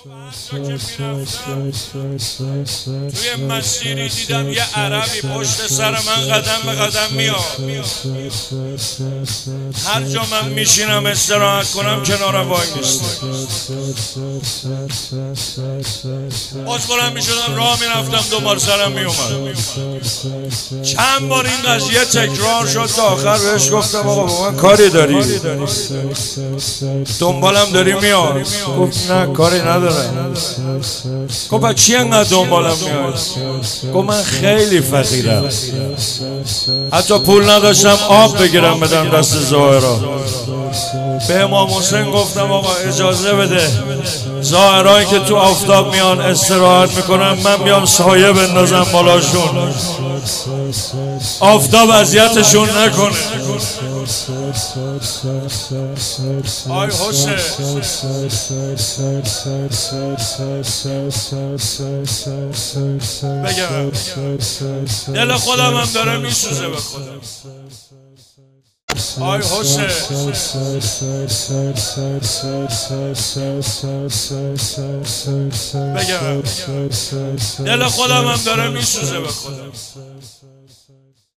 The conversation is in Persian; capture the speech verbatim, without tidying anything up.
توی مسیری دیدم یه عربی پشت سر من قدم به قدم میاد. هر جا من میشینم استراحت کنم کنارم وای میستم. باز بلند میشدم راه میرفتم دوبار سرم میومد. چند بار این قضیه تکرار شد تا آخر بهش گفتم آقا با من کاری داری؟ دنبالم داری میاد؟ گفت نه کاری ندارم. گفت پس چی انقدر دنبالم میاد؟ گفت من خیلی فقیرم، حتی پول نداشتم آب بگیرم بدم دست زاهرا. به امام حسین گفتم آقا اجازه بده زاهرایی که تو آفتاب میان استراحت میکنن من بیام سایه بندازم بالاشون، آفتاب اذیتشون نکنه. آی حسین بگم دل خودم هم داره میسوزه به خودم. آی حسین بگم دل خودم هم داره میسوزه به خودم.